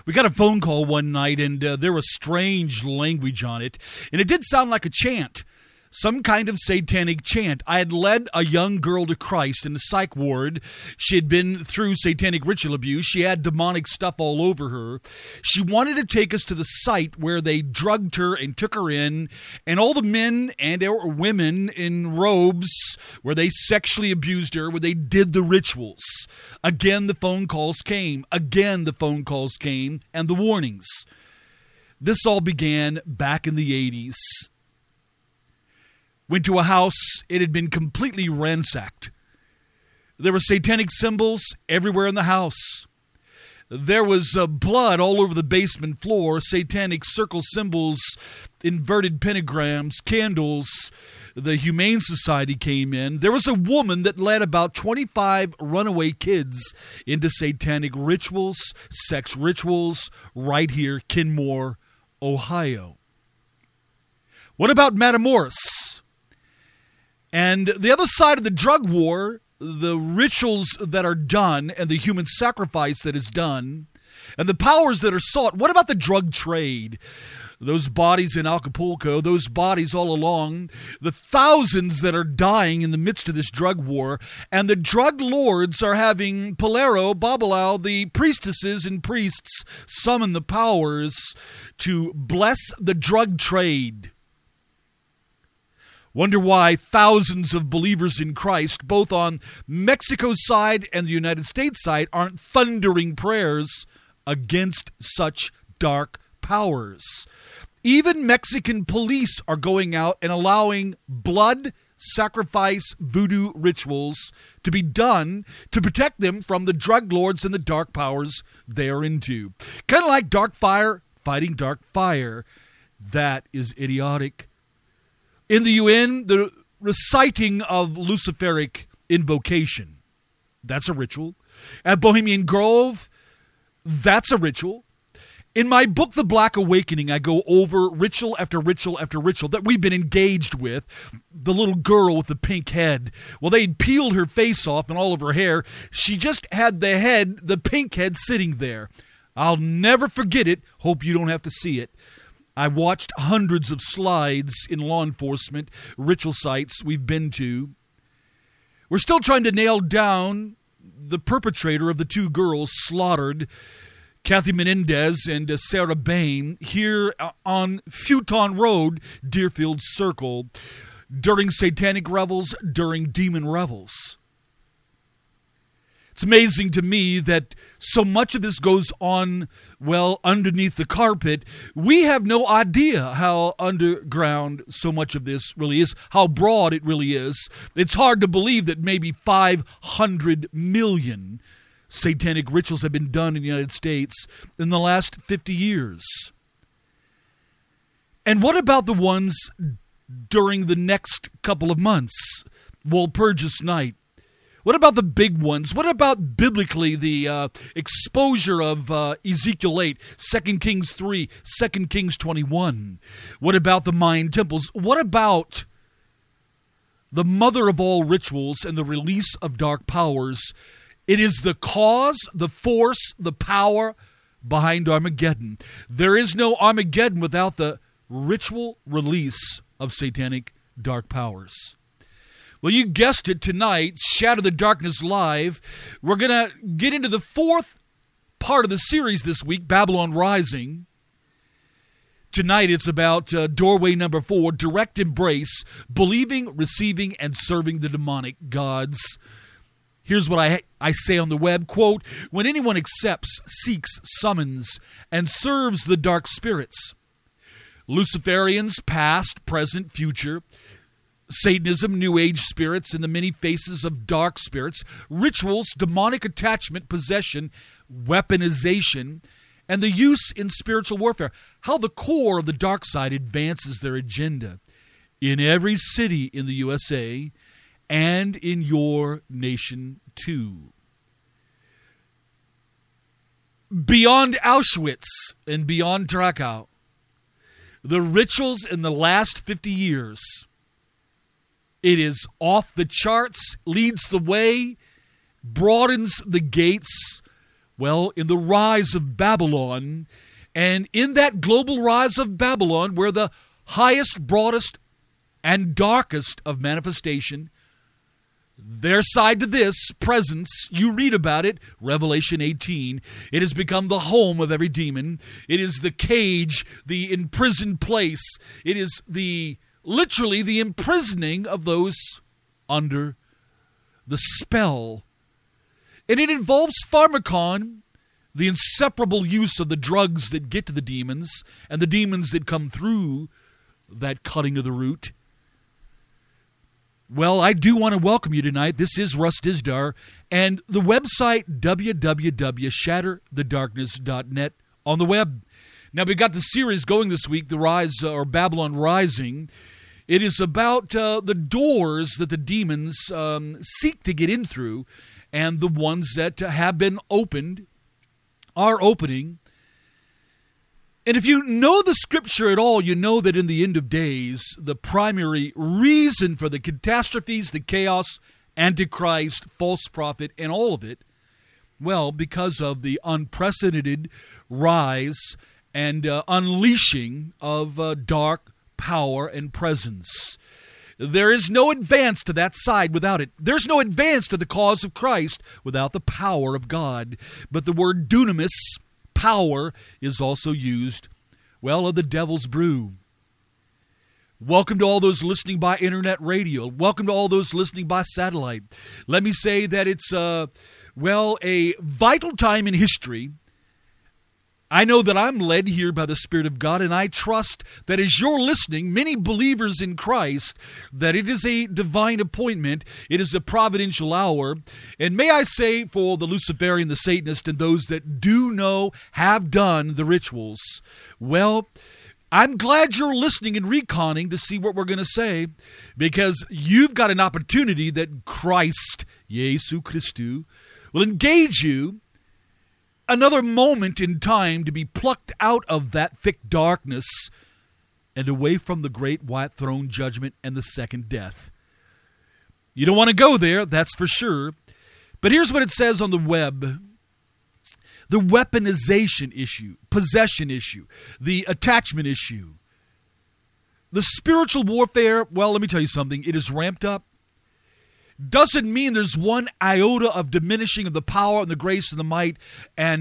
We got a phone call one night, and there was strange language on it, and it did sound like a chant, some kind of satanic chant. I had led a young girl to Christ in the psych ward. She had been through satanic ritual abuse. She had demonic stuff all over her. She wanted to take us to the site where they drugged her and took her in, and all the men and women in robes where they sexually abused her, where they did the rituals. Again, the phone calls came. Again, the phone calls came, and the warnings. This all began back in the 80s. Went to a house, it had been completely ransacked. There were satanic symbols everywhere in the house. There was blood all over the basement floor, satanic circle symbols, inverted pentagrams, candles. The Humane Society came in. There was a woman that led about 25 runaway kids into satanic rituals, sex rituals, right here, Kenmore, Ohio. What about Matamoros? And the other side of the drug war, the rituals that are done and the human sacrifice that is done and the powers that are sought. What about the drug trade? Those bodies in Acapulco, those bodies all along, the thousands that are dying in the midst of this drug war, and the drug lords are having Polero, Babalao, the priestesses and priests summon the powers to bless the drug trade. Wonder why thousands of believers in Christ, both on Mexico's side and the United States side, aren't thundering prayers against such dark powers. Even Mexican police are going out and allowing blood sacrifice voodoo rituals to be done to protect them from the drug lords and the dark powers they are into. Kind of like dark fire fighting dark fire. That is idiotic. In the UN, the reciting of Luciferic invocation, that's a ritual. At Bohemian Grove, that's a ritual. In my book, The Black Awakening, I go over ritual after ritual after ritual that we've been engaged with. The little girl with the pink head. Well, they'd peeled her face off and all of her hair. She just had the pink head sitting there. I'll never forget it. Hope you don't have to see it. I watched hundreds of slides in law enforcement, ritual sites we've been to. We're still trying to nail down the perpetrator of the two girls slaughtered, Kathy Menendez and Sarah Bain, here on Futon Road, Deerfield Circle, during satanic revels, during demon revels. It's amazing to me that so much of this goes on, well, underneath the carpet. We have no idea how underground so much of this really is, how broad it really is. It's hard to believe that maybe 500 million satanic rituals have been done in the United States in the last 50 years. And what about the ones during the next couple of months? Walpurgis Night. What about the big ones? What about biblically the exposure of Ezekiel 8, 2 Kings 3, 2 Kings 21? What about the Mayan temples? What about the mother of all rituals and the release of dark powers? It is the cause, the force, the power behind Armageddon. There is no Armageddon without the ritual release of satanic dark powers. Well, you guessed it, tonight, Shadow the Darkness Live. We're going to get into the fourth part of the series this week, Babylon Rising. Tonight it's about doorway number 4, direct embrace, believing, receiving, and serving the demonic gods. Here's what I say on the web, quote, when anyone accepts, seeks, summons, and serves the dark spirits, Luciferians, past, present, future, Satanism, New Age spirits, and the many faces of dark spirits, rituals, demonic attachment, possession, weaponization, and the use in spiritual warfare. How the core of the dark side advances their agenda in every city in the USA and in your nation too. Beyond Auschwitz and beyond Dachau, the rituals in the last 50 years, it is off the charts, leads the way, broadens the gates, Well, in the rise of Babylon, and in that global rise of Babylon, where the highest, broadest, and darkest of manifestation, their side to this presence, you read about it, Revelation 18. It has become the home of every demon. It is the cage, the imprisoned place. It is literally the imprisoning of those under the spell. And it involves pharmakon, the inseparable use of the drugs that get to the demons, and the demons that come through that cutting of the root. Well, I do want to welcome you tonight. This is Russ Dizdar, and the website www.shatterthedarkness.net on the web. Now, we've got the series going this week, The Rise, or Babylon Rising. It is about the doors that the demons seek to get in through, and the ones that have been opened are opening. And if you know the Scripture at all, you know that in the end of days, the primary reason for the catastrophes, the chaos, Antichrist, false prophet, and all of it, well, because of the unprecedented rise and unleashing of dark power and presence. There is no advance to that side without it. There's no advance to the cause of Christ without the power of God. But the word dunamis, power, is also used, well, of the devil's brew. Welcome to all those listening by internet radio. Welcome to all those listening by satellite. Let me say that it's, a vital time in history. I know that I'm led here by the Spirit of God, and I trust that as you're listening, many believers in Christ, that it is a divine appointment, it is a providential hour, and may I say for the Luciferian, the Satanist, and those that do know, have done the rituals, well, I'm glad you're listening and reconning to see what we're going to say, because you've got an opportunity that Christ, Jesu Christu, will engage you another moment in time to be plucked out of that thick darkness and away from the great white throne judgment and the second death. You don't want to go there, that's for sure. But here's what it says on the web. The weaponization issue, possession issue, the attachment issue. The spiritual warfare, well, let me tell you something. It is ramped up. Doesn't mean there's one iota of diminishing of the power and the grace and the might and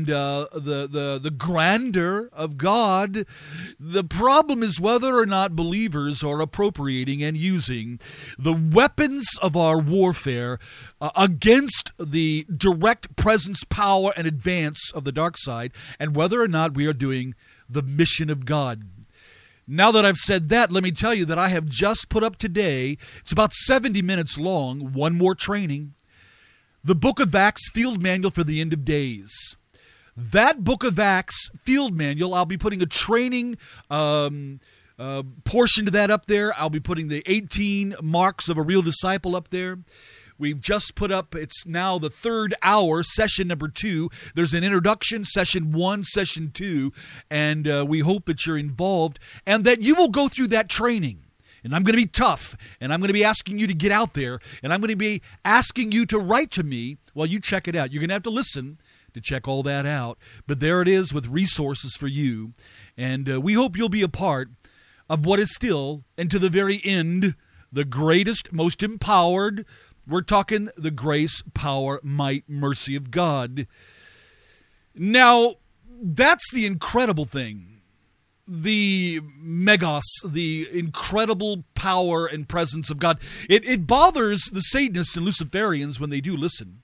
the grandeur of God. The problem is whether or not believers are appropriating and using the weapons of our warfare against the direct presence, power, and advance of the dark side, and whether or not we are doing the mission of God. Now that I've said that, let me tell you that I have just put up today, it's about 70 minutes long, one more training, the Book of Acts Field Manual for the End of Days. That Book of Acts Field Manual, I'll be putting a training portion to that up there. I'll be putting the 18 marks of a real disciple up there. We've just put up, it's now the third hour, session number 2. There's an introduction, session 1, session 2, and we hope that you're involved and that you will go through that training. And I'm going to be tough, and I'm going to be asking you to get out there, and I'm going to be asking you to write to me while you check it out. You're going to have to listen to check all that out, but there it is with resources for you, and we hope you'll be a part of what is still, and to the very end, the greatest, most empowered. We're talking the grace, power, might, mercy of God. Now, that's the incredible thing. The megos, the incredible power and presence of God. It bothers the Satanists and Luciferians when they do listen.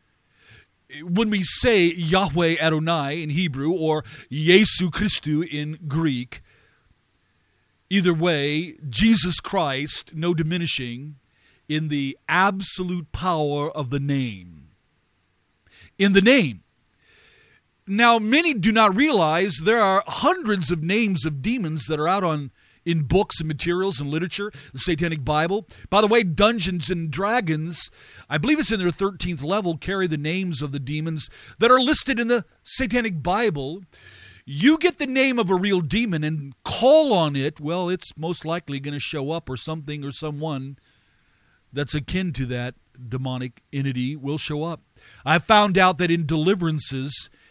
When we say Yahweh Adonai in Hebrew or Jesu Christu in Greek, either way, Jesus Christ, no diminishing, in the absolute power of the name. In the name. Now, many do not realize there are hundreds of names of demons that are out in books and materials and literature, the Satanic Bible. By the way, Dungeons and Dragons, I believe it's in their 13th level, carry the names of the demons that are listed in the Satanic Bible. You get the name of a real demon and call on it, well, it's most likely going to show up, or something or someone that's akin to that demonic entity will show up. I found out that in deliverances,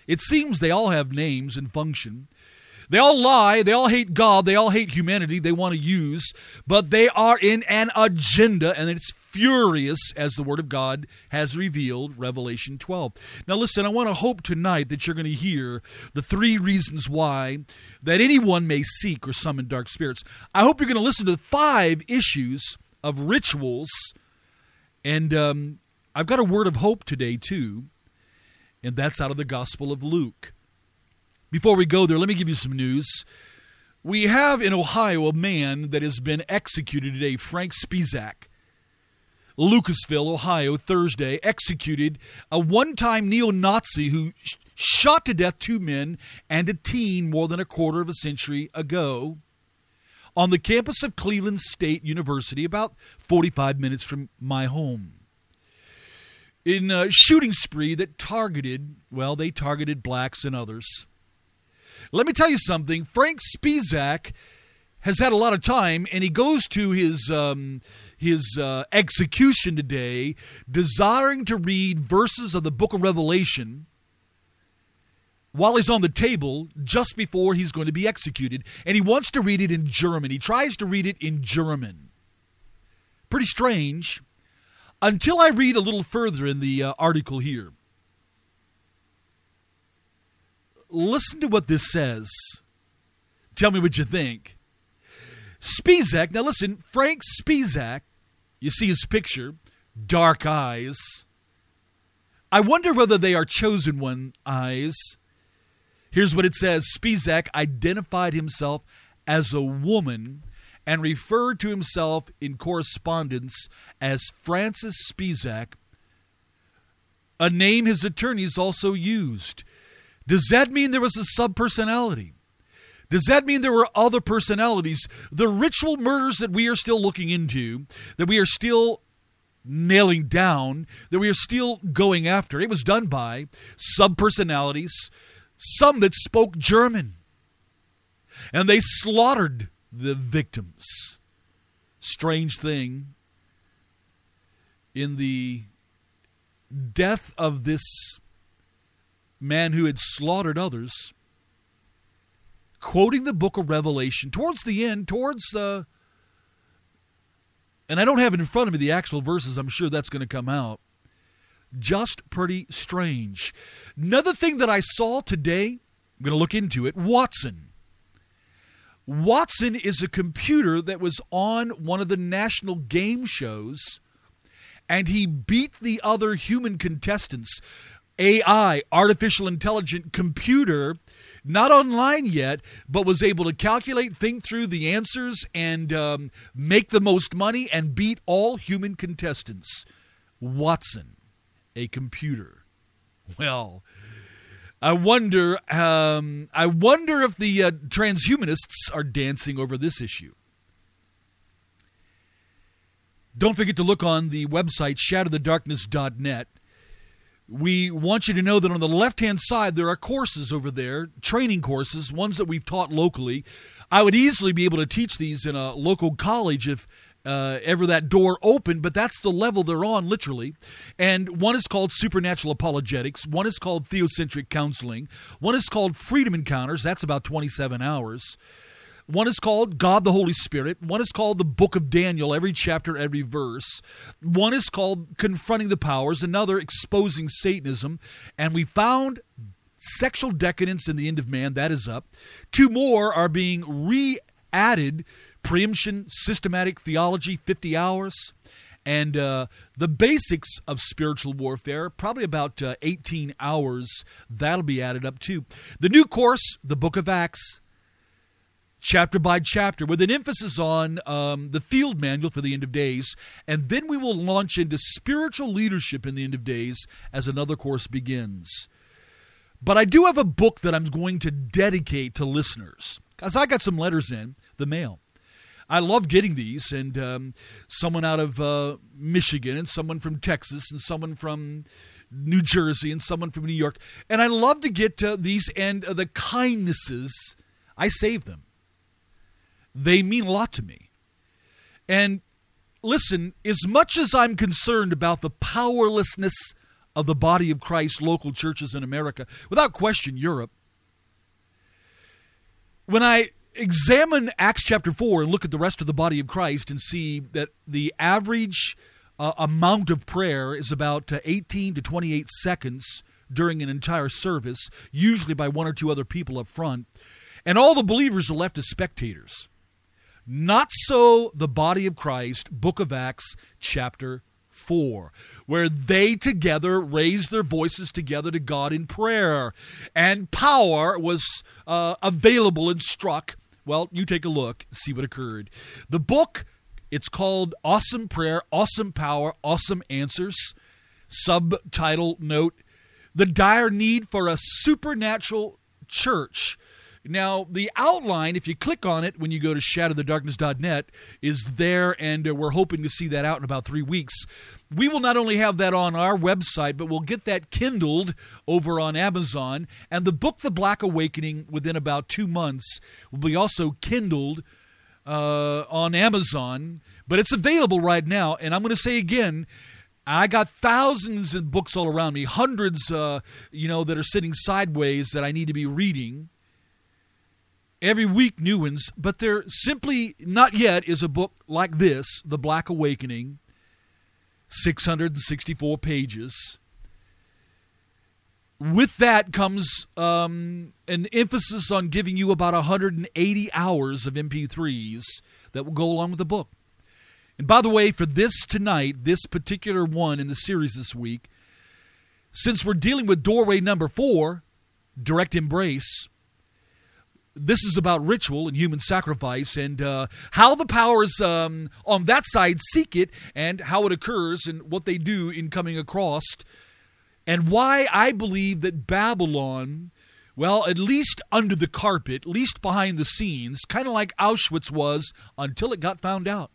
It seems they all have names and function. They all lie, they all hate God, they all hate humanity they want to use, but they are in an agenda, and it's furious, as the Word of God has revealed, Revelation 12. Now listen, I want to hope tonight that you're going to hear the 3 reasons why that anyone may seek or summon dark spirits. I hope you're going to listen to 5 issues of rituals, and I've got a word of hope today too, and that's out of the Gospel of Luke. Before we go there, let me give you some news. We have in Ohio a man that has been executed today, Frank Spisak. Lucasville, Ohio, Thursday, executed a one-time neo-Nazi who shot to death 2 men and a teen more than a quarter of a century ago on the campus of Cleveland State University, about 45 minutes from my home. In a shooting spree that targeted blacks and others. Let me tell you something. Frank Spisak has had a lot of time, and he goes to his execution today desiring to read verses of the book of Revelation while he's on the table just before he's going to be executed. And he wants to read it in German. He tries to read it in German. Pretty strange. Until I read a little further in the article here. Listen to what this says. Tell me what you think. Spisak, now listen, Frank Spisak, you see his picture, dark eyes. I wonder whether they are chosen one eyes. Here's what it says. Spisak identified himself as a woman and referred to himself in correspondence as Francis Spisak, a name his attorneys also used. Does that mean there was a subpersonality? Does that mean there were other personalities? The ritual murders that we are still looking into, that we are still nailing down, that we are still going after, it was done by subpersonalities, some that spoke German. And they slaughtered the victims. Strange thing. In the death of this man who had slaughtered others, quoting the book of Revelation, towards the end, and I don't have it in front of me the actual verses, I'm sure that's going to come out. Just pretty strange. Another thing that I saw today, I'm going to look into it, Watson. Watson is a computer that was on one of the national game shows, and he beat the other human contestants. AI, artificial intelligent computer, not online yet, but was able to calculate, think through the answers, and make the most money and beat all human contestants. Watson, a computer. Well, I wonder if the transhumanists are dancing over this issue. Don't forget to look on the website shatterthedarkness.net. We want you to know that on the left-hand side, there are courses over there, training courses, ones that we've taught locally. I would easily be able to teach these in a local college if ever that door opened, but that's the level they're on, literally. And one is called Supernatural Apologetics. One is called Theocentric Counseling. One is called Freedom Encounters. That's about 27 hours. One is called God the Holy Spirit. One is called the Book of Daniel, every chapter, every verse. One is called Confronting the Powers. Another, Exposing Satanism. And we found Sexual Decadence in the End of Man. That is up. 2 more are being re-added. Preemption, Systematic Theology, 50 hours. And the basics of spiritual warfare, probably about 18 hours. That'll be added up too. The new course, the Book of Acts, chapter by chapter, with an emphasis on the field manual for the end of days. And then we will launch into spiritual leadership in the end of days as another course begins. But I do have a book that I'm going to dedicate to listeners, because I got some letters in the mail. I love getting these, and someone out of Michigan, and someone from Texas, and someone from New Jersey, and someone from New York. And I love to get these, and the kindnesses, I save them. They mean a lot to me. And listen, as much as I'm concerned about the powerlessness of the body of Christ, local churches in America, without question, Europe. When I examine Acts chapter 4 and look at the rest of the body of Christ and see that the average amount of prayer is about 18 to 28 seconds during an entire service, usually by one or two other people up front, and all the believers are left as spectators. Not so the body of Christ, book of Acts, chapter 4, where they together raised their voices together to God in prayer, and power was available and struck. Well, you take a look, see what occurred. The book, it's called Awesome Prayer, Awesome Power, Awesome Answers. Subtitle note, The Dire Need for a Supernatural Church. Now, the outline, if you click on it when you go to shadowthedarkness.net, is there, and we're hoping to see that out in about 3 weeks. We will not only have that on our website, but we'll get that kindled over on Amazon, and the book, The Black Awakening, within about 2 months, will be also kindled on Amazon, but it's available right now, and I'm going to say again, I got thousands of books all around me, hundreds, that are sitting sideways that I need to be reading. Every week, new ones, but there simply not yet is a book like this, The Black Awakening, 664 pages. With that comes an emphasis on giving you about 180 hours of MP3s that will go along with the book. And by the way, for this tonight, this particular one in the series this week, since we're dealing with doorway number 4, direct embrace, this is about ritual and human sacrifice and how the powers on that side seek it and how it occurs and what they do in coming across, and why I believe that Babylon, well, at least under the carpet, at least behind the scenes, kind of like Auschwitz was until it got found out.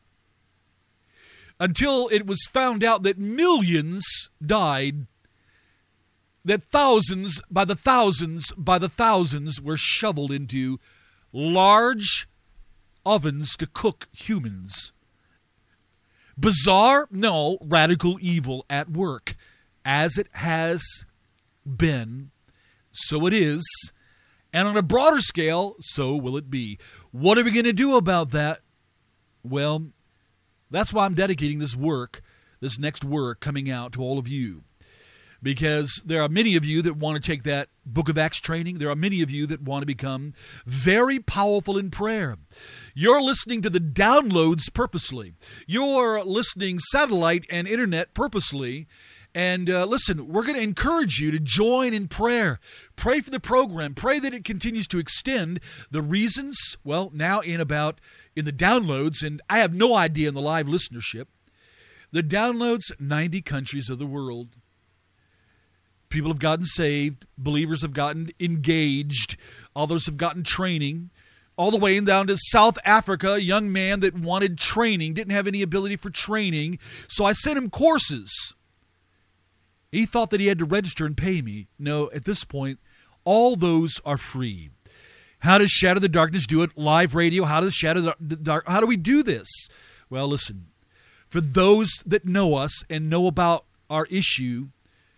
Until it was found out that millions died, that thousands by the thousands were shoveled into large ovens to cook humans. Bizarre? No, radical evil at work. As it has been, so it is. And on a broader scale, so will it be. What are we going to do about that? Well, that's why I'm dedicating this next work coming out to all of you. Because there are many of you that want to take that Book of Acts training. There are many of you that want to become very powerful in prayer. You're listening to the downloads purposely. You're listening satellite and internet purposely. And listen, we're going to encourage you to join in prayer. Pray for the program. Pray that it continues to extend. The reasons, well, now in the downloads, and I have no idea in the live listenership, the downloads, 90 countries of the world. People have gotten saved. Believers have gotten engaged. Others have gotten training. All the way down to South Africa, a young man that wanted training, didn't have any ability for training. So I sent him courses. He thought that he had to register and pay me. No, at this point, all those are free. How does Shadow the Darkness do it? Live radio. How does Shadow the Dark? How do we do this? Well, listen. For those that know us and know about our issue,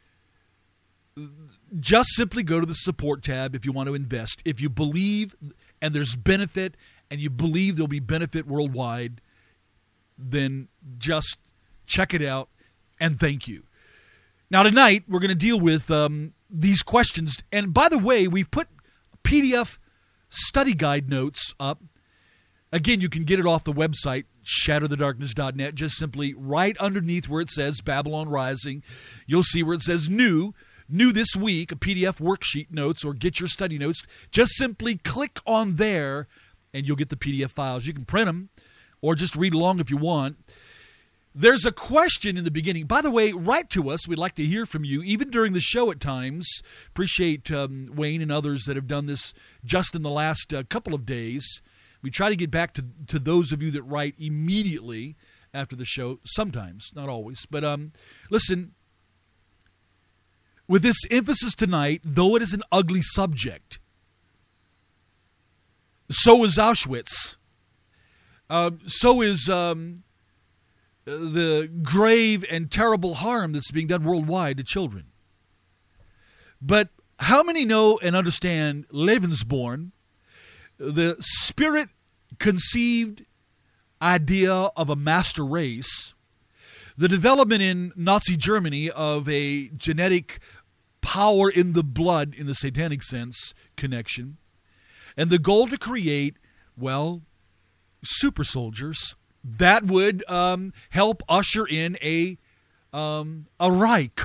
just simply go to the support tab if you want to invest. If you believe and there's benefit and you believe there'll be benefit worldwide, then just check it out and thank you. Now tonight we're going to deal with these questions. And by the way, we've put PDF study guide notes up. Again, you can get it off the website, shadowthedarkness.net. Just simply right underneath where it says Babylon Rising, you'll see where it says New this week, a PDF worksheet notes, or get your study notes. Just simply click on there, and you'll get the PDF files. You can print them, or just read along if you want. There's a question in the beginning. By the way, write to us. We'd like to hear from you, even during the show at times. Appreciate Wayne and others that have done this just in the last couple of days. We try to get back to those of you that write immediately after the show, sometimes, not always. But listen, with this emphasis tonight, though it is an ugly subject, so is Auschwitz. So is the grave and terrible harm that's being done worldwide to children. But how many know and understand Lebensborn, the spirit-conceived idea of a master race, the development in Nazi Germany of a genetic power in the blood, in the satanic sense, connection, and the goal to create, well, super soldiers that would help usher in a Reich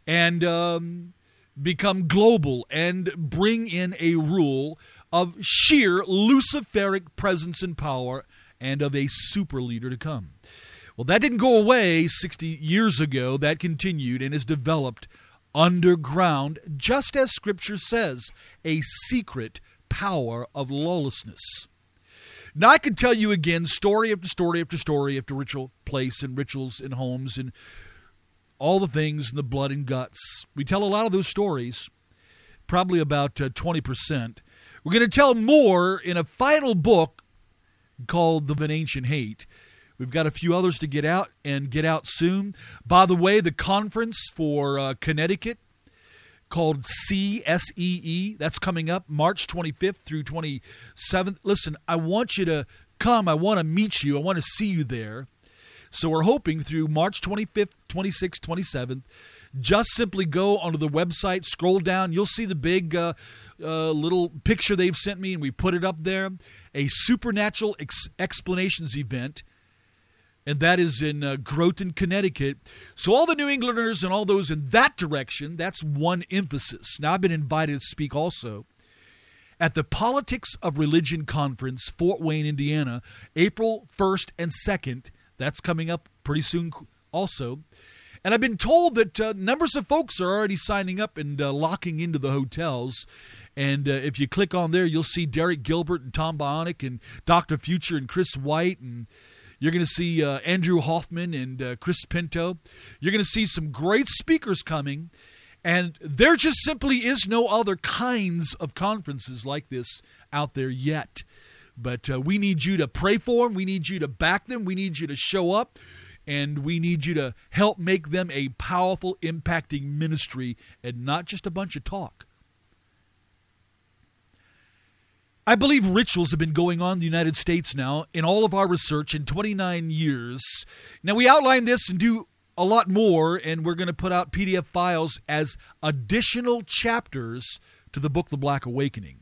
and become global and bring in a rule of sheer Luciferic presence and power and of a super leader to come. Well, that didn't go away 60 years ago. That continued and is developed underground, just as Scripture says, a secret power of lawlessness. Now, I could tell you again story after story after story after ritual place and rituals in homes and all the things in the blood and guts. We tell a lot of those stories, probably about 20%. We're going to tell more in a final book called The Ancient Hate. We've got a few others to get out and get out soon. By the way, the conference for Connecticut called CSEE, that's coming up March 25th through 27th. Listen, I want you to come. I want to meet you. I want to see you there. So we're hoping through March 25th, 26th, 27th, just simply go onto the website, scroll down. You'll see the big little picture they've sent me, and we put it up there. A Supernatural Explanations event, and that is in Groton, Connecticut. So all the New Englanders and all those in that direction, that's one emphasis. Now, I've been invited to speak also at the Politics of Religion Conference, Fort Wayne, Indiana, April 1st and 2nd. That's coming up pretty soon also. And I've been told that numbers of folks are already signing up and locking into the hotels. And if you click on there, you'll see Derek Gilbert and Tom Bionic and Dr. Future and Chris White. And you're going to see Andrew Hoffman and Chris Pinto. You're going to see some great speakers coming. And there just simply is no other kinds of conferences like this out there yet. But we need you to pray for them. We need you to back them. We need you to show up. And we need you to help make them a powerful, impacting ministry and not just a bunch of talk. I believe rituals have been going on in the United States now in all of our research in 29 years. Now, we outline this and do a lot more, and we're going to put out PDF files as additional chapters to the book, The Black Awakening.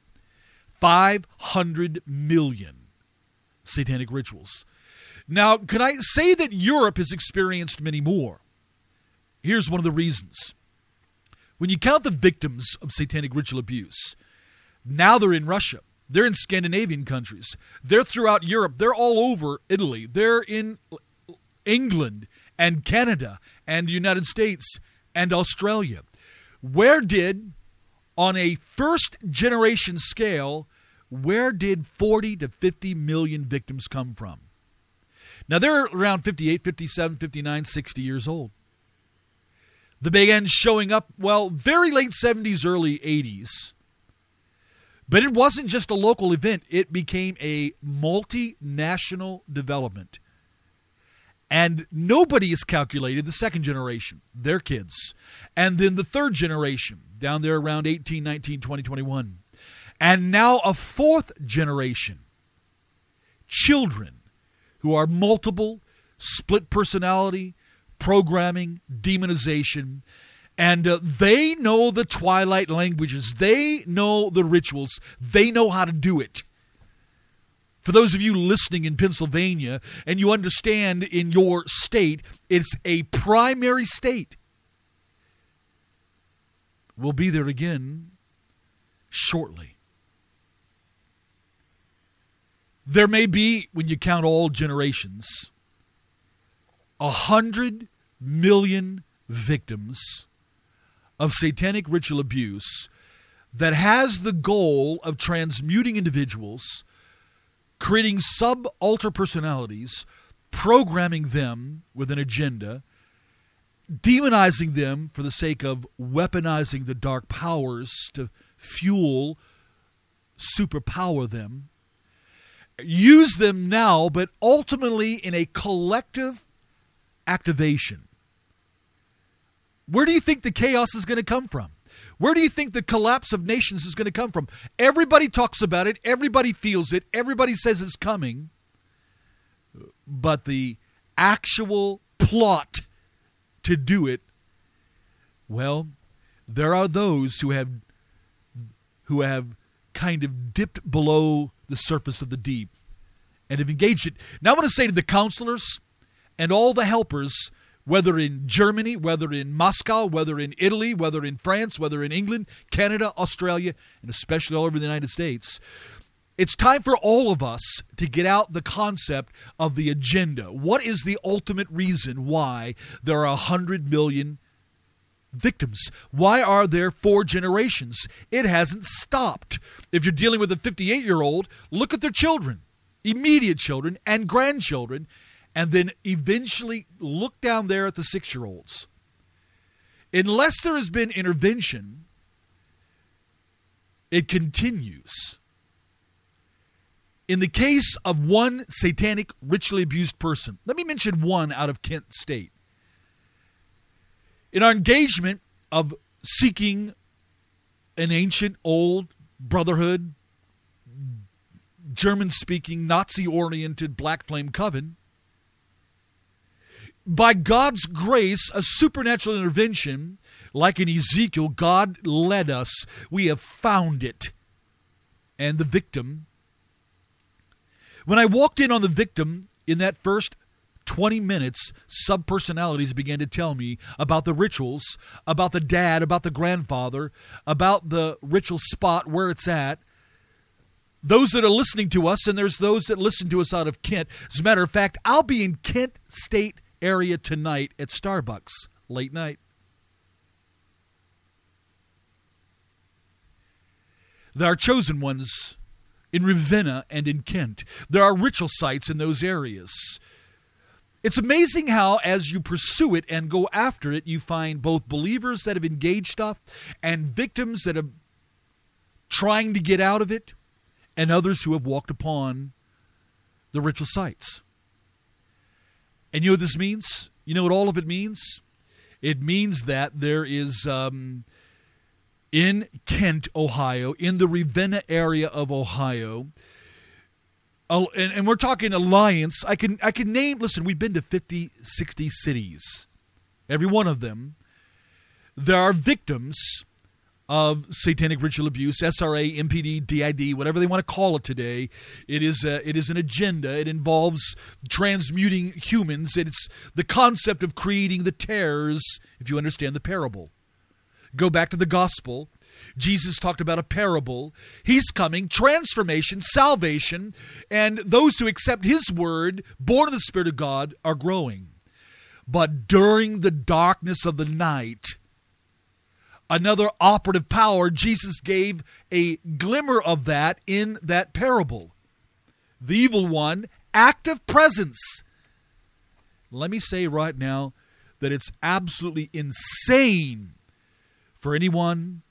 500 million satanic rituals. Now, can I say that Europe has experienced many more? Here's one of the reasons. When you count the victims of satanic ritual abuse, now they're in Russia. They're in Scandinavian countries. They're throughout Europe. They're all over Italy. They're in England and Canada and the United States and Australia. Where did, on a first-generation scale, where did 40 to 50 million victims come from? Now, they're around 58, 57, 59, 60 years old. They began showing up, well, very late 70s, early 80s. But it wasn't just a local event. It became a multinational development. And nobody has calculated the second generation, their kids. And then the third generation, down there around 18, 19, 20, 21. And now a fourth generation, children who are multiple, split personality, programming, demonization, and they know the twilight languages. They know the rituals. They know how to do it. For those of you listening in Pennsylvania, and you understand in your state, it's a primary state. We'll be there again shortly. There may be, when you count all generations, 100 million victims of satanic ritual abuse that has the goal of transmuting individuals, creating subalter personalities, programming them with an agenda, demonizing them for the sake of weaponizing the dark powers to fuel, superpower them, use them now, but ultimately in a collective activation. Where do you think the chaos is going to come from? Where do you think the collapse of nations is going to come from? Everybody talks about it. Everybody feels it. Everybody says it's coming. But the actual plot to do it, well, there are those who have kind of dipped below the surface of the deep and have engaged it. Now I want to say to the counselors and all the helpers, whether in Germany, whether in Moscow, whether in Italy, whether in France, whether in England, Canada, Australia, and especially all over the United States, it's time for all of us to get out the concept of the agenda. What is the ultimate reason why there are 100 million victims? Why are there 4 generations? It hasn't stopped. If you're dealing with a 58-year-old, look at their children, immediate children and grandchildren, and then eventually look down there at the 6-year-olds. Unless there has been intervention, it continues. In the case of one satanic, ritually abused person, let me mention one out of Kent State. In our engagement of seeking an ancient, old brotherhood, German-speaking, Nazi-oriented Black Flame Coven, by God's grace, a supernatural intervention, like in Ezekiel, God led us. We have found it. And the victim, when I walked in on the victim in that first 20 minutes, subpersonalities began to tell me about the rituals, about the dad, about the grandfather, about the ritual spot, where it's at. Those that are listening to us, and there's those that listen to us out of Kent. As a matter of fact, I'll be in Kent State area tonight at Starbucks, late night. There are chosen ones in Ravenna and in Kent. There are ritual sites in those areas. It's amazing how, as you pursue it and go after it, you find both believers that have engaged stuff and victims that are trying to get out of it, and others who have walked upon the ritual sites. And you know what this means? You know what all of it means? It means that there is, in Kent, Ohio, in the Ravenna area of Ohio, and we're talking alliance. I can name, listen, we've been to 50, 60 cities. Every one of them. There are victims of satanic ritual abuse, SRA, MPD, DID, whatever they want to call it today. It is an agenda. It involves transmuting humans. It's the concept of creating the tares, if you understand the parable. Go back to the gospel. Jesus talked about a parable. He's coming, transformation, salvation, and those who accept his word, born of the Spirit of God, are growing. But during the darkness of the night, another operative power, Jesus gave a glimmer of that in that parable. The evil one, active presence. Let me say right now that it's absolutely insane for anyone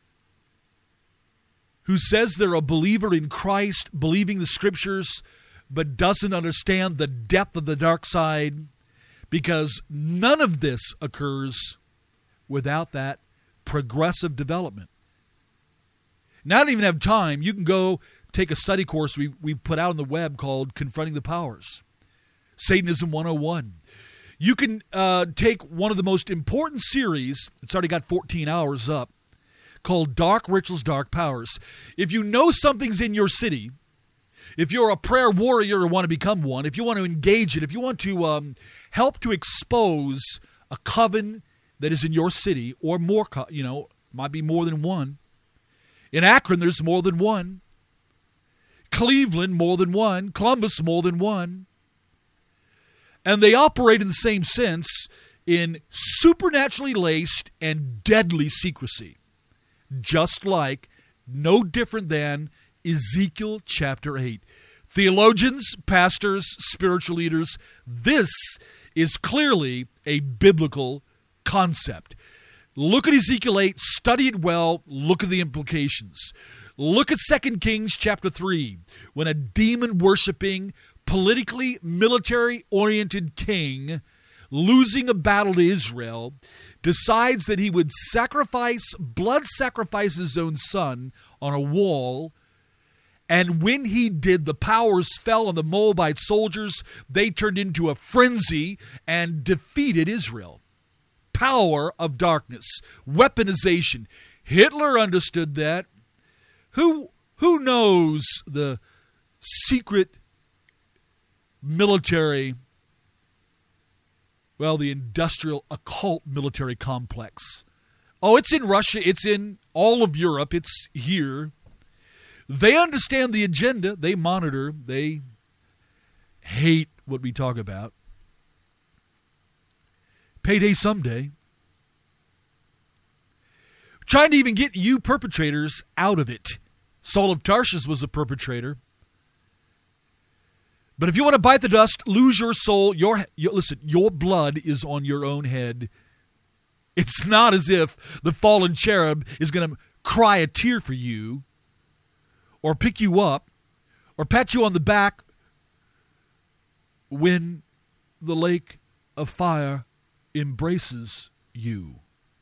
who says they're a believer in Christ, believing the Scriptures, but doesn't understand the depth of the dark side, because none of this occurs without that progressive development. Now, I don't even have time. You can go take a study course we put out on the web called Confronting the Powers, Satanism 101. You can take one of the most important series, it's already got 14 hours up, called Dark Rituals, Dark Powers. If you know something's in your city, if you're a prayer warrior or want to become one, if you want to engage it, if you want to help to expose a coven that is in your city, or more, might be more than one. In Akron, there's more than one. Cleveland, more than one. Columbus, more than one. And they operate in the same sense in supernaturally laced and deadly secrecy. Just like, no different than Ezekiel chapter 8. Theologians, pastors, spiritual leaders, this is clearly a biblical concept. Look at Ezekiel 8, study it well, look at the implications. Look at 2 Kings chapter 3, when a demon-worshiping, politically military-oriented king, losing a battle to Israel, decides that he would sacrifice his own son on a wall. And when he did, the powers fell on the Moabite soldiers. They turned into a frenzy and defeated Israel. Power of darkness, weaponization. Hitler understood that. Who knows the secret military, the industrial occult military complex? Oh, it's in Russia. It's in all of Europe. It's here. They understand the agenda. They monitor. They hate what we talk about. Payday someday. Trying to even get you perpetrators out of it. Saul of Tarshish was a perpetrator. But if you want to bite the dust, lose your soul, listen, your blood is on your own head. It's not as if the fallen cherub is going to cry a tear for you, or pick you up, or pat you on the back when the lake of fire embraces you.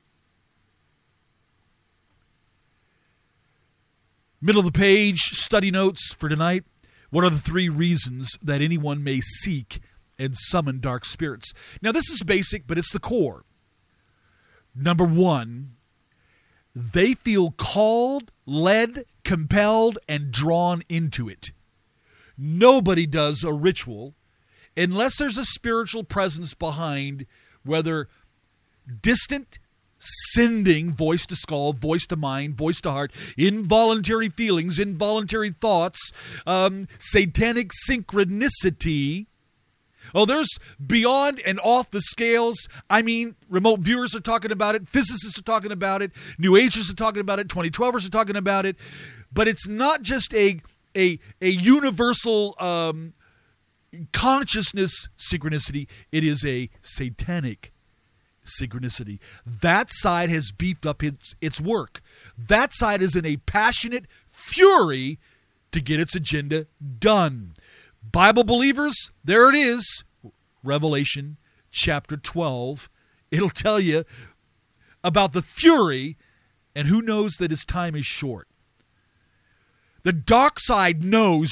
Middle of the page, study notes for tonight. What are the 3 reasons that anyone may seek and summon dark spirits? Now, this is basic, but it's the core. Number 1, they feel called, led, compelled, and drawn into it. Nobody does a ritual unless there's a spiritual presence behind, whether distant, sending, voice to skull, voice to mind, voice to heart, involuntary feelings, involuntary thoughts, satanic synchronicity. Oh, there's beyond and off the scales. I mean, remote viewers are talking about it. Physicists are talking about it. New Agers are talking about it. 2012ers are talking about it. But it's not just a universal consciousness synchronicity. It is a satanic synchronicity. That side has beefed up its work. That side is in a passionate fury to get its agenda done. Bible believers, there it is. Revelation chapter 12. It'll tell you about the fury, and who knows that his time is short. The dark side knows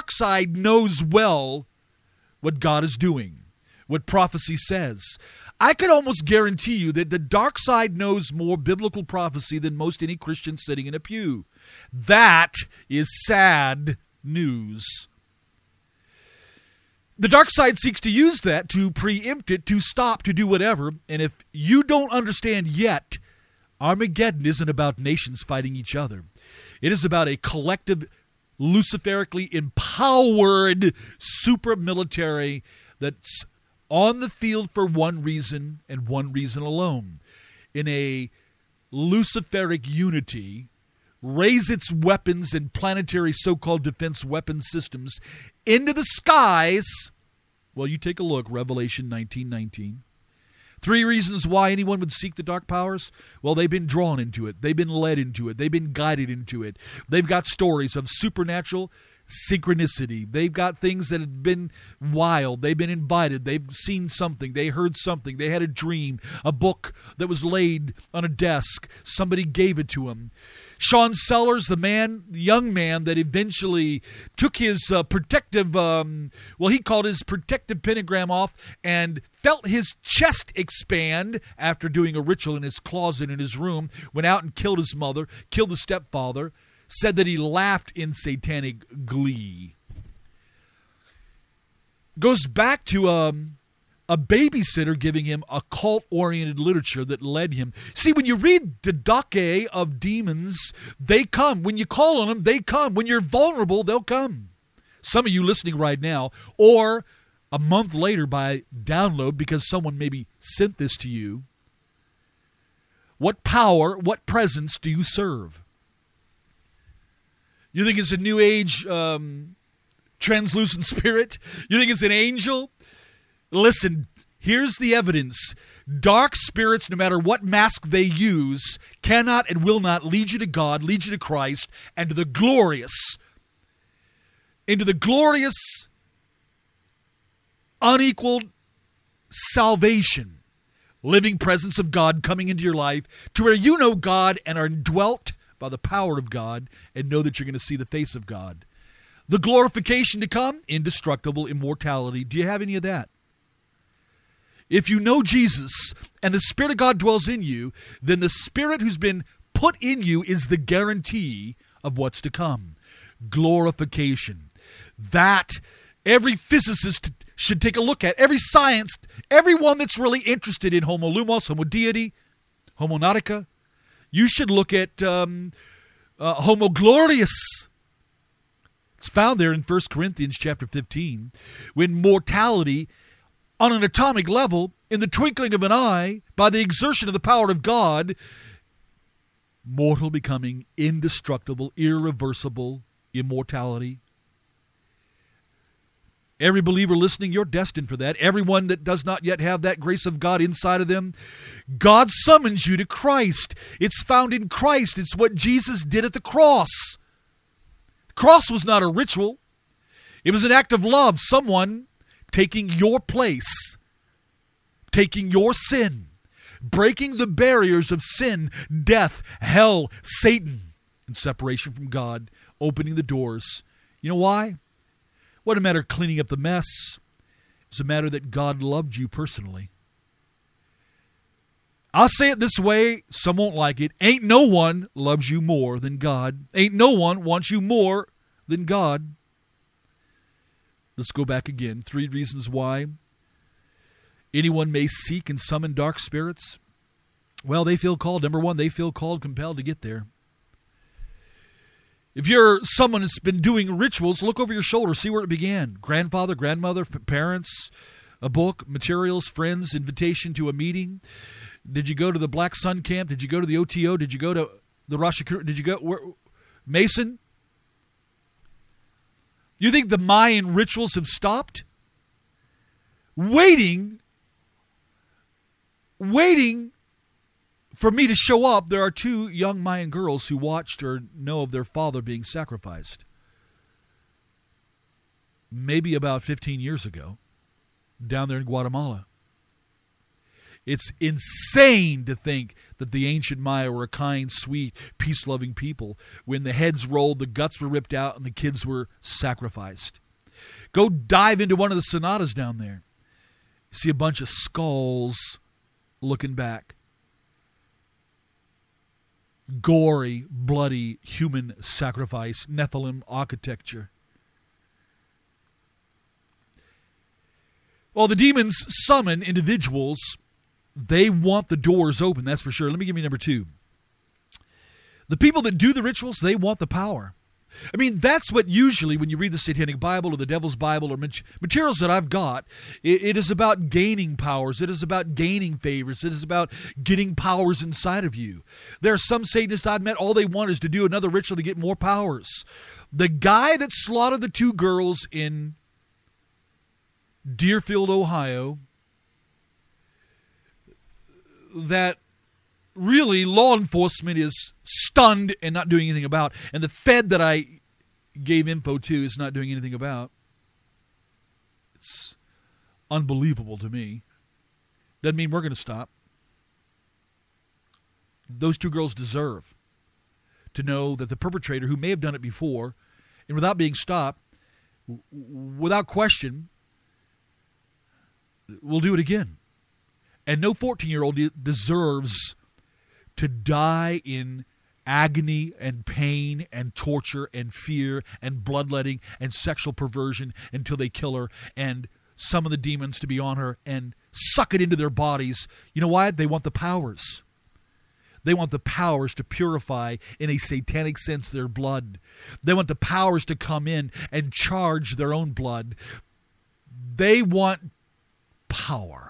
well what God is doing, what prophecy says. I could almost guarantee you that the dark side knows more biblical prophecy than most any Christian sitting in a pew. That is sad news. The dark side seeks to use that to preempt it, to stop, to do whatever. And if you don't understand yet, Armageddon isn't about nations fighting each other. It is about a collective, luciferically empowered super military that's on the field for one reason and one reason alone. In a luciferic unity, raise its weapons and planetary so-called defense weapon systems into the skies. Well, you take a look, Revelation 19:19. 3 reasons why anyone would seek the dark powers. Well, they've been drawn into it. They've been led into it. They've been guided into it. They've got stories of supernatural synchronicity. They've got things that have been wild. They've been invited. They've seen something. They heard something. They had a dream, a book that was laid on a desk. Somebody gave it to them. Sean Sellers, the young man that eventually took his he called his protective pentagram off and felt his chest expand after doing a ritual in his closet in his room, went out and killed his mother, killed the stepfather, said that he laughed in satanic glee. Goes back to a babysitter giving him occult-oriented literature that led him. See, when you read the Didache of demons, they come. When you call on them, they come. When you're vulnerable, they'll come. Some of you listening right now, or a month later by download because someone maybe sent this to you. What power, what presence do you serve? You think it's a New Age translucent spirit? You think it's an angel? Listen, here's the evidence. Dark spirits, no matter what mask they use, cannot and will not lead you to God, lead you to Christ, and into the glorious, unequaled salvation living presence of God coming into your life to where you know God and are indwelt by the power of God and know that you're going to see the face of God. The glorification to come, indestructible immortality. Do you have any of that? If you know Jesus and the Spirit of God dwells in you, then the Spirit who's been put in you is the guarantee of what's to come. Glorification. That every physicist should take a look at. Every science, everyone that's really interested in homo lumos, homo deity, homo nautica, you should look at homo glorious. It's found there in 1 Corinthians chapter 15, when mortality on an atomic level, in the twinkling of an eye, by the exertion of the power of God, mortal becoming indestructible, irreversible immortality. Every believer listening, you're destined for that. Everyone that does not yet have that grace of God inside of them, God summons you to Christ. It's found in Christ. It's what Jesus did at the cross. The cross was not a ritual. It was an act of love. Someone taking your place, taking your sin, breaking the barriers of sin, death, hell, Satan, and separation from God, opening the doors. You know why? What a matter of cleaning up the mess. It's a matter that God loved you personally. I'll say it this way, some won't like it. Ain't no one loves you more than God. Ain't no one wants you more than God. Let's go back again. 3 reasons why anyone may seek and summon dark spirits. Well, they feel called. Number 1, they feel called, compelled to get there. If you're someone that's been doing rituals, look over your shoulder, see where it began. Grandfather, grandmother, parents, a book, materials, friends, invitation to a meeting. Did you go to the Black Sun Camp? Did you go to the OTO? Did you go to the Rosh Hashanah? Did you go Mason? You think the Mayan rituals have stopped? Waiting for me to show up, there are 2 young Mayan girls who watched or know of their father being sacrificed. Maybe about 15 years ago, down there in Guatemala. It's insane to think that the ancient Maya were a kind, sweet, peace-loving people. When the heads rolled, the guts were ripped out, and the kids were sacrificed. Go dive into one of the sonatas down there. You see a bunch of skulls looking back. Gory, bloody, human sacrifice, Nephilim architecture. Well, the demons summon individuals. They want the doors open, that's for sure. Let me give you number 2. The people that do the rituals, they want the power. I mean, that's what usually, when you read the Satanic Bible or the Devil's Bible or materials that I've got, it is about gaining powers. It is about gaining favors. It is about getting powers inside of you. There are some Satanists I've met, all they want is to do another ritual to get more powers. The guy that slaughtered the 2 girls in Deerfield, Ohio, that really law enforcement is stunned and not doing anything about, and the Fed that I gave info to is not doing anything about. It's unbelievable to me. Doesn't mean we're going to stop. Those 2 girls deserve to know that the perpetrator, who may have done it before, and without being stopped, without question, will do it again. And no 14-year-old deserves to die in agony and pain and torture and fear and bloodletting and sexual perversion until they kill her and summon the demons to be on her and suck it into their bodies. You know why? They want the powers. They want the powers to purify, in a satanic sense, their blood. They want the powers to come in and charge their own blood. They want power.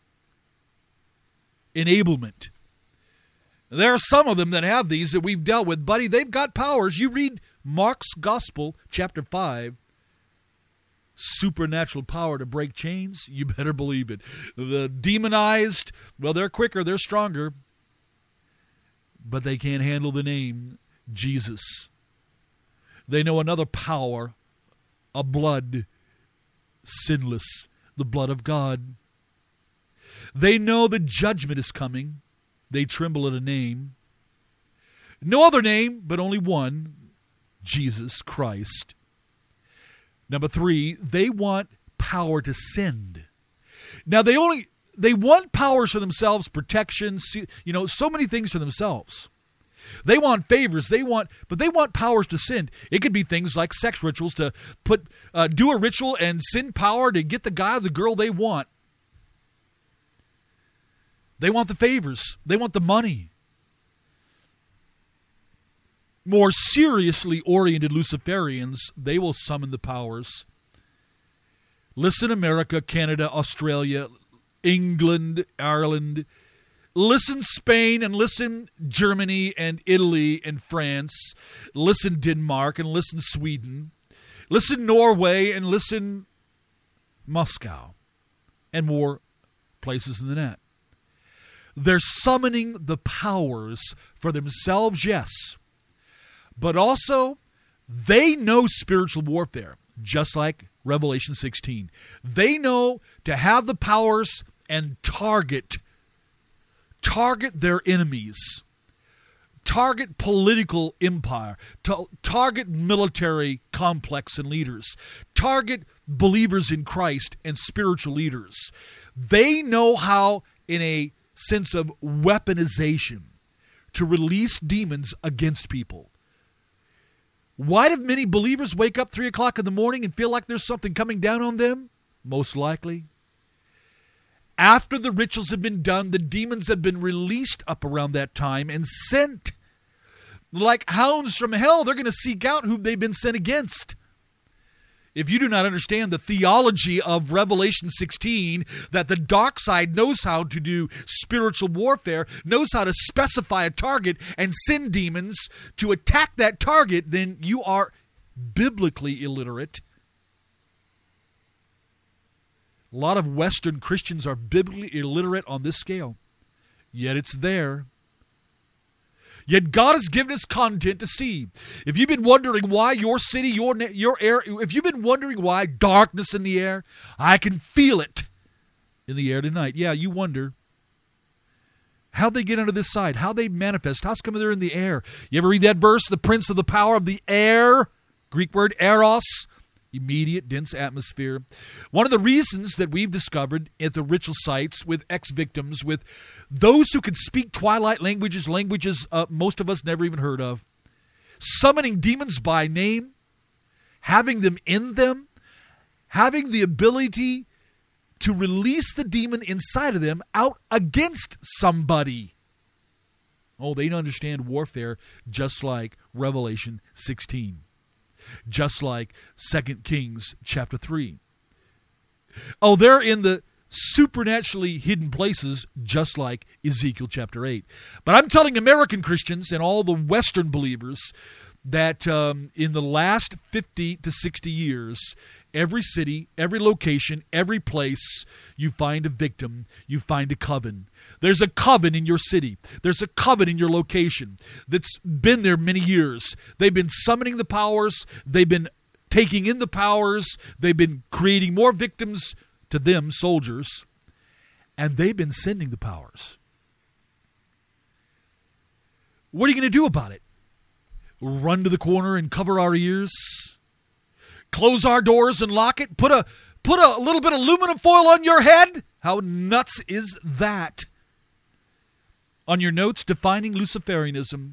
Enablement. There are some of them that have these that we've dealt with. Buddy, they've got powers. You read Mark's Gospel, chapter 5, supernatural power to break chains, you better believe it. The demonized, well, they're quicker, they're stronger, but they can't handle the name Jesus. They know another power, a blood, sinless, the blood of God. They know the judgment is coming. They tremble at a name. No other name, but only one, Jesus Christ. Number 3, they want power to send. Now, they want powers for themselves, protection, so many things for themselves. They want favors, but they want powers to send. It could be things like sex rituals, to do a ritual and send power to get the guy or the girl they want. They want the favors. They want the money. More seriously oriented Luciferians, they will summon the powers. Listen, America, Canada, Australia, England, Ireland. Listen, Spain, and listen, Germany and Italy and France. Listen, Denmark, and listen, Sweden. Listen, Norway, and listen, Moscow, and more places than that. They're summoning the powers for themselves, yes. But also, they know spiritual warfare, just like Revelation 16. They know to have the powers and target their enemies, target political empire, target military complex and leaders, target believers in Christ and spiritual leaders. They know how, in a sense of weaponization, to release demons against people. Why do many believers wake up 3 o'clock in the morning and feel like there's something coming down on them? Most likely, after the rituals have been done, the demons have been released up around that time and sent. Like hounds from hell, they're going to seek out who they've been sent against. If you do not understand the theology of Revelation 16, that the dark side knows how to do spiritual warfare, knows how to specify a target and send demons to attack that target, then you are biblically illiterate. A lot of Western Christians are biblically illiterate on this scale. Yet it's there. Yet God has given us content to see. If you've been wondering why your city, your air, if you've been wondering why darkness in the air, I can feel it in the air tonight. Yeah, you wonder. How'd they get under this side? How'd they manifest? How's come they're in the air? You ever read that verse? The prince of the power of the air, Greek word eros, immediate, dense atmosphere. One of the reasons that we've discovered at the ritual sites with ex-victims, with those who could speak twilight languages most of us never even heard of, summoning demons by name, having them in them, having the ability to release the demon inside of them out against somebody. Oh, they understand warfare just like Revelation 16. Just like 2 Kings chapter 3. Oh, they're in the supernaturally hidden places just like Ezekiel chapter 8. But I'm telling American Christians and all the Western believers that in the last 50 to 60 years, every city, every location, every place, you find a victim, you find a coven. There's a coven in your city. There's a coven in your location that's been there many years. They've been summoning the powers. They've been taking in the powers. They've been creating more victims to them, soldiers. And they've been sending the powers. What are you going to do about it? Run to the corner and cover our ears? Close our doors and lock it? Put a little bit of aluminum foil on your head? How nuts is that? On your notes, defining Luciferianism.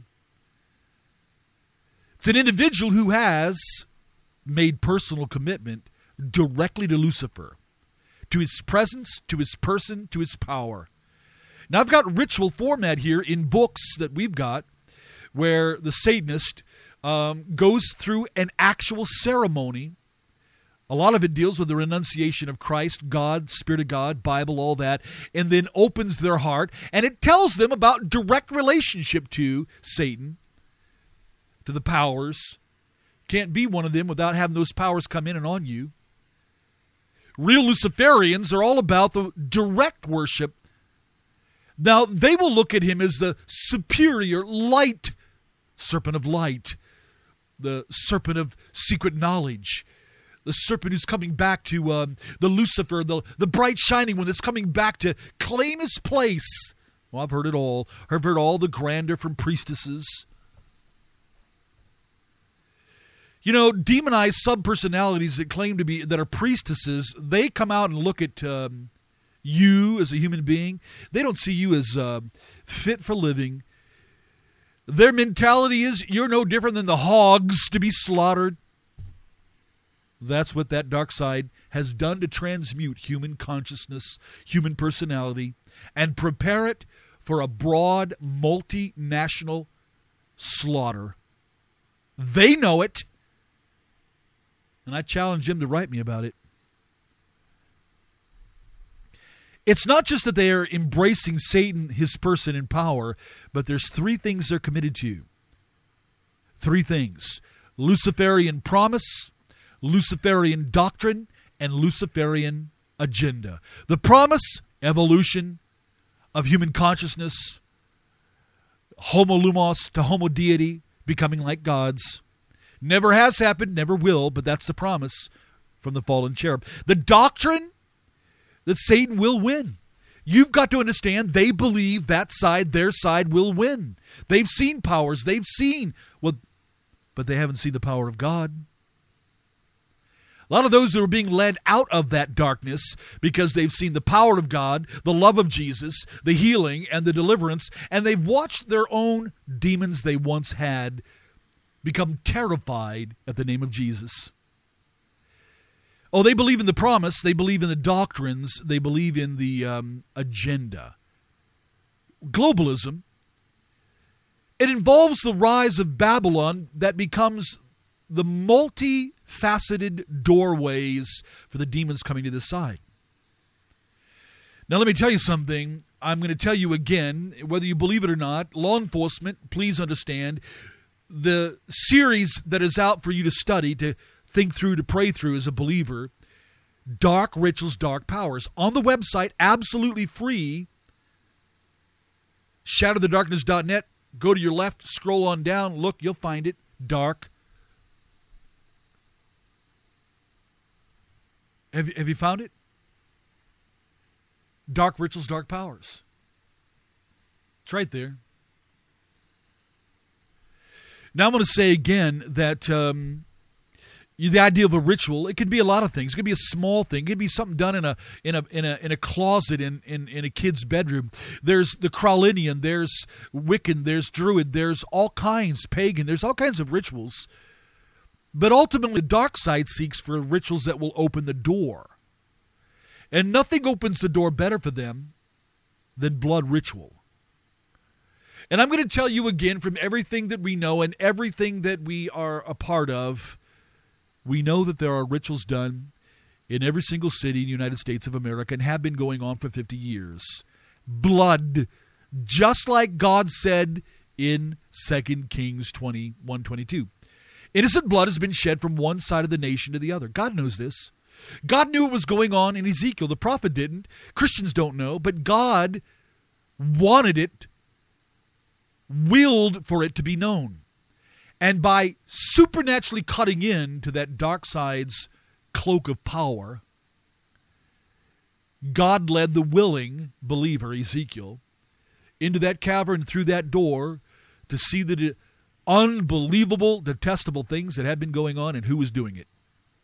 It's an individual who has made personal commitment directly to Lucifer, to his presence, to his person, to his power. Now, I've got ritual format here in books that we've got where the Satanist goes through an actual ceremony. A lot of it deals with the renunciation of Christ, God, Spirit of God, Bible, all that, and then opens their heart, and it tells them about direct relationship to Satan, to the powers. Can't be one of them without having those powers come in and on you. Real Luciferians are all about the direct worship. Now, they will look at him as the superior light, serpent of light, the serpent of secret knowledge, The serpent who's coming back to, the Lucifer, the bright shining one that's coming back to claim his place. Well, I've heard it all. I've heard all the grandeur from priestesses. You know, demonized subpersonalities that claim to be, that are priestesses, they come out and look at you as a human being. They don't see you as fit for living. Their mentality is you're no different than the hogs to be slaughtered. That's what that dark side has done to transmute human consciousness, human personality, and prepare it for a broad, multinational slaughter. They know it. And I challenge them to write me about it. It's not just that they are embracing Satan, his person and power, but there's three things they're committed to. Three things. Luciferian promise, Luciferian doctrine, and Luciferian agenda. The promise, evolution of human consciousness, homo lumos to homo deity, becoming like gods. Never has happened, never will, but that's the promise from the fallen cherub. The doctrine that Satan will win. You've got to understand they believe that side, their side, will win. They've seen powers, they've seen, well, but they haven't seen the power of God. A lot of those who are being led out of that darkness because they've seen the power of God, the love of Jesus, the healing and the deliverance, and they've watched their own demons they once had become terrified at the name of Jesus. Oh, they believe in the promise, they believe in the doctrines, they believe in the agenda. Globalism, it involves the rise of Babylon that becomes the multifaceted doorways for the demons coming to this side. Now let me tell you something. I'm going to tell you again, whether you believe it or not, law enforcement, please understand, the series that is out for you to study, to think through, to pray through as a believer, Dark Rituals, Dark Powers. On the website, absolutely free, shatterthedarkness.net. Go to your left, scroll on down, look, you'll find it. Dark. Have you found it? Dark Rituals, Dark Powers. It's right there. Now I'm going to say again that the idea of a ritual, it could be a lot of things. It could be a small thing. It could be something done in a closet in a kid's bedroom. There's the Kralinian, there's Wiccan, there's Druid, there's all kinds, pagan, there's all kinds of rituals. But ultimately, the dark side seeks for rituals that will open the door. And nothing opens the door better for them than blood ritual. And I'm going to tell you again, from everything that we know and everything that we are a part of, we know that there are rituals done in every single city in the United States of America and have been going on for 50 years. Blood, just like God said in 2 Kings 21:22. Innocent blood has been shed from one side of the nation to the other. God knows this. God knew what was going on in Ezekiel. The prophet didn't. Christians don't know. But God wanted it, willed for it to be known. And by supernaturally cutting into that dark side's cloak of power, God led the willing believer, Ezekiel, into that cavern, through that door, to see the unbelievable, detestable things that had been going on and who was doing it.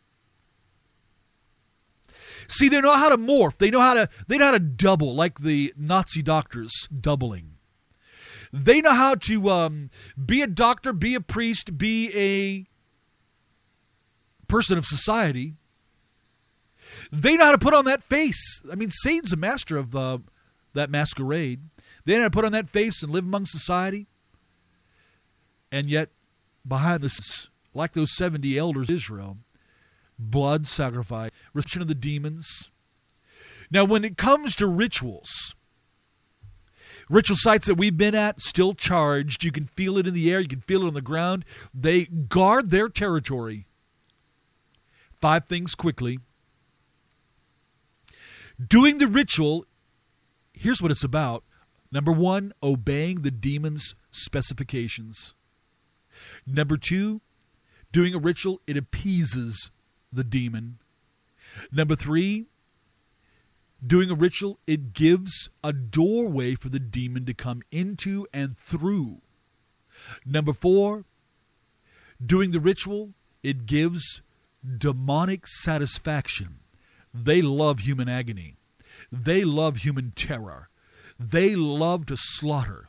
See, they know how to morph. They know how to double, like the Nazi doctors doubling. They know how to be a doctor, be a priest, be a person of society. They know how to put on that face. I mean, Satan's a master of that masquerade. They know how to put on that face and live among society. And yet, behind this, like those 70 elders of Israel, blood sacrifice, resurrection of the demons. Now, when it comes to rituals, ritual sites that we've been at, still charged. You can feel it in the air. You can feel it on the ground. They guard their territory. 5 things quickly. Doing the ritual, here's what it's about. Number 1, obeying the demon's specifications. Number 2, doing a ritual, it appeases the demon. Number 3, doing a ritual, it gives a doorway for the demon to come into and through. Number 4, doing the ritual, it gives demonic satisfaction. They love human agony. They love human terror. They love to slaughter.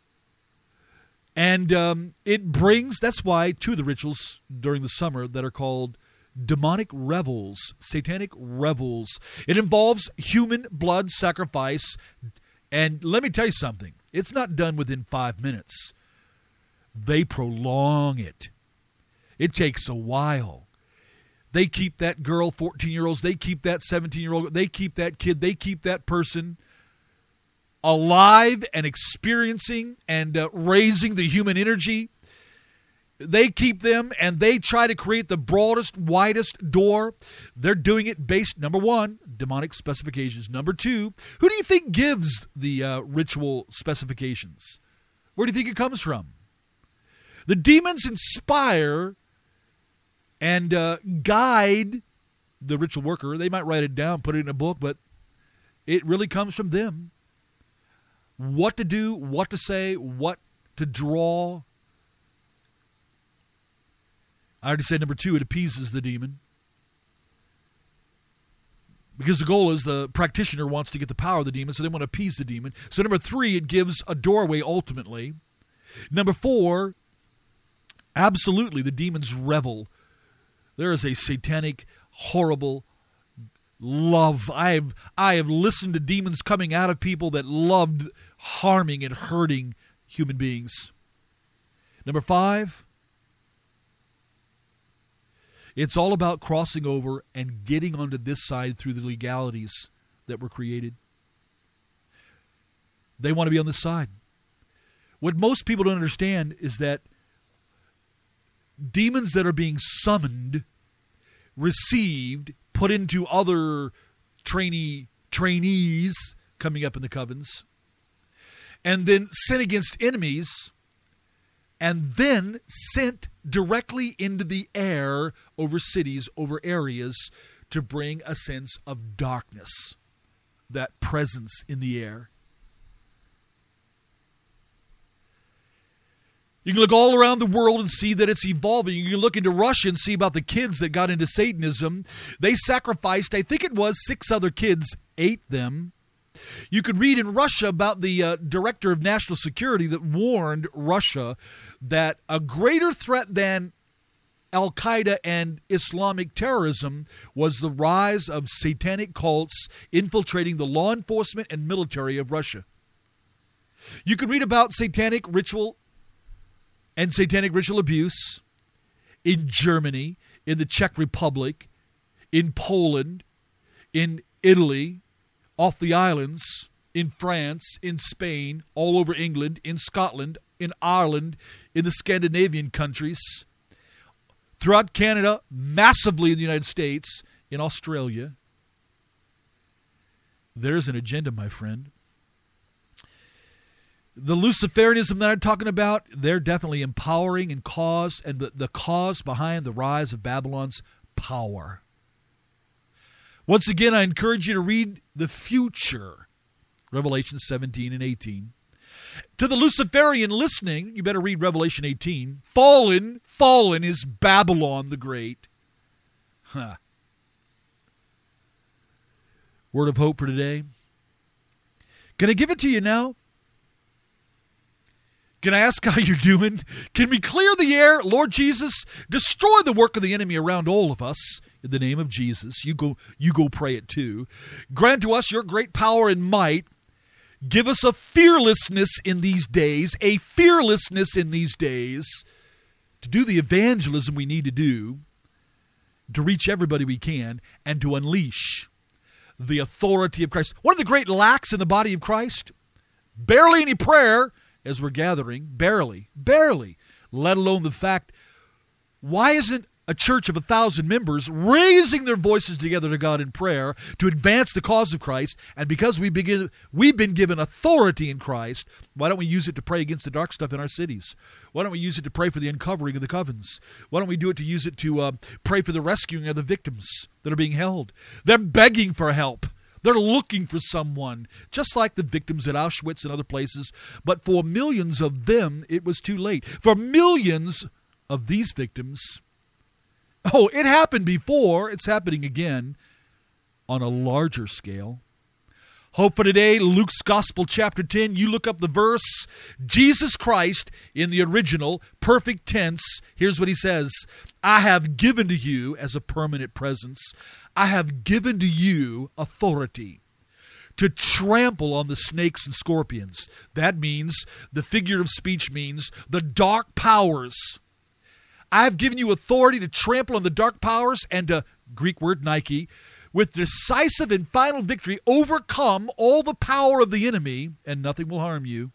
And it brings, that's why 2 of the rituals during the summer that are called demonic revels, satanic revels. It involves human blood sacrifice. And let me tell you something. It's not done within 5 minutes. They prolong it. It takes a while. They keep that girl, 14-year-olds, they keep that 17-year-old, they keep that kid, they keep that person alive and experiencing and raising the human energy. They keep them and they try to create the broadest, widest door. They're doing it based, number 1, demonic specifications. Number 2, who do you think gives the ritual specifications? Where do you think it comes from? The demons inspire and guide the ritual worker. They might write it down, put it in a book, but it really comes from them. What to do, what to say, what to draw. I already said number 2, it appeases the demon. Because the goal is the practitioner wants to get the power of the demon, so they want to appease the demon. So number 3, it gives a doorway ultimately. Number 4, absolutely, the demons revel. There is a satanic, horrible love. I have listened to demons coming out of people that loved harming and hurting human beings. Number 5, it's all about crossing over and getting onto this side through the legalities that were created. They want to be on this side. What most people don't understand is that demons that are being summoned, received, put into other trainees coming up in the covens, and then sent against enemies, and then sent directly into the air over cities, over areas, to bring a sense of darkness, that presence in the air. You can look all around the world and see that it's evolving. You can look into Russia and see about the kids that got into Satanism. They sacrificed, I think it was 6 other kids, ate them. You could read in Russia about the director of national security that warned Russia that a greater threat than Al-Qaeda and Islamic terrorism was the rise of satanic cults infiltrating the law enforcement and military of Russia. You could read about satanic ritual and satanic ritual abuse in Germany, in the Czech Republic, in Poland, in Italy, off the islands, in France, in Spain, all over England, in Scotland, in Ireland, in the Scandinavian countries, throughout Canada, massively in the United States, in Australia. There's an agenda, my friend. The Luciferianism that I'm talking about, they're definitely empowering and cause, and the cause behind the rise of Babylon's power. Once again, I encourage you to read the future, Revelation 17 and 18. To the Luciferian listening, you better read Revelation 18. Fallen is Babylon the Great. Word of hope for today. Can I give it to you now? Can I ask how you're doing? Can we clear the air? Lord Jesus, destroy the work of the enemy around all of us. In the name of Jesus, you go pray it too. Grant to us your great power and might. Give us a fearlessness in these days, to do the evangelism we need to do, to reach everybody we can, and to unleash the authority of Christ. One of the great lacks in the body of Christ, barely any prayer as we're gathering, barely, let alone the fact, why isn't a church of 1,000 members raising their voices together to God in prayer to advance the cause of Christ. And because we've been given authority in Christ, why don't we use it to pray against the dark stuff in our cities? Why don't we use it to pray for the uncovering of the covens? Why don't we use it to pray for the rescuing of the victims that are being held? They're begging for help. They're looking for someone, just like the victims at Auschwitz and other places. But for millions of them, it was too late. For millions of these victims, it happened before. It's happening again on a larger scale. Hope for today, Luke's Gospel, chapter 10. You look up the verse, Jesus Christ in the original, perfect tense. Here's what he says. I have given to you as a permanent presence. I have given to you authority to trample on the snakes and scorpions. That means, the figure of speech means, the dark powers. I've given you authority to trample on the dark powers and to, Greek word Nike, with decisive and final victory, overcome all the power of the enemy, and nothing will harm you.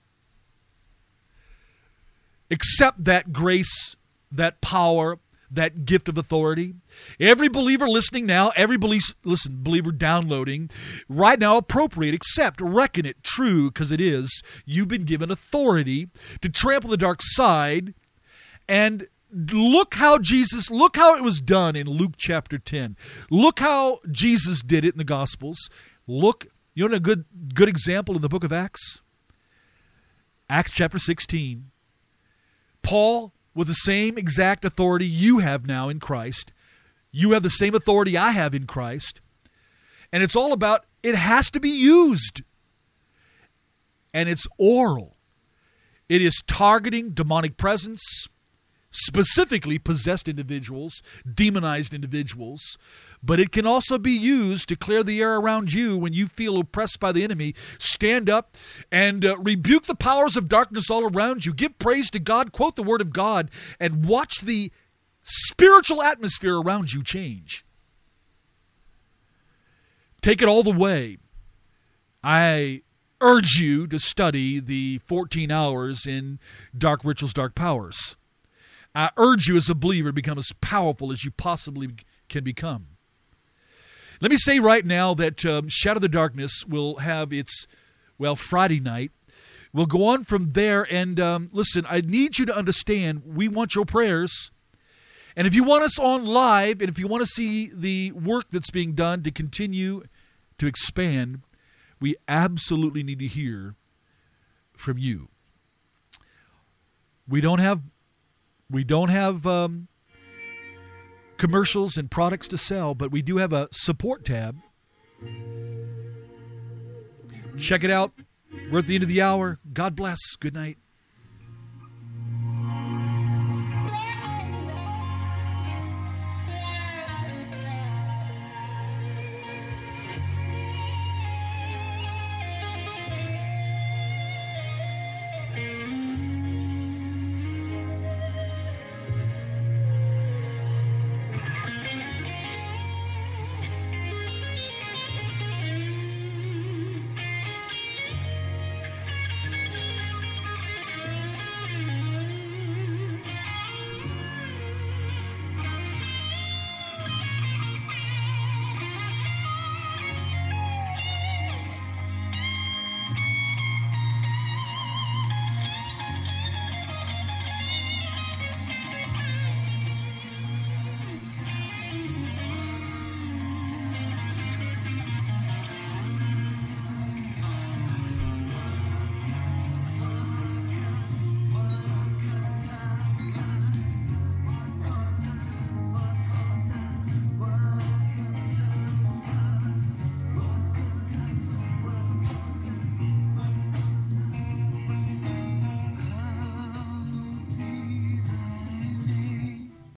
Except that grace, that power, that gift of authority. Every believer listening now, every believer downloading, right now appropriate, accept, reckon it true, because it is. You've been given authority to trample the dark side, and look how it was done in Luke chapter 10. Look how Jesus did it in the Gospels. Look, you know a good example in the book of Acts? Acts chapter 16. Paul, with the same exact authority you have now in Christ, you have the same authority I have in Christ, and it's all about, it has to be used. And it's oral. It is targeting demonic presence, specifically possessed individuals, demonized individuals, but it can also be used to clear the air around you when you feel oppressed by the enemy. Stand up and rebuke the powers of darkness all around you. Give praise to God, quote the word of God, and watch the spiritual atmosphere around you change. Take it all the way. I urge you to study the 14 hours in Dark Rituals, Dark Powers. I urge you as a believer to become as powerful as you possibly can become. Let me say right now that Shadow of the Darkness will have its, Friday night. We'll go on from there, and listen, I need you to understand, we want your prayers. And if you want us on live, and if you want to see the work that's being done to continue to expand, we absolutely need to hear from you. We don't have commercials and products to sell, but we do have a support tab. Check it out. We're at the end of the hour. God bless. Good night.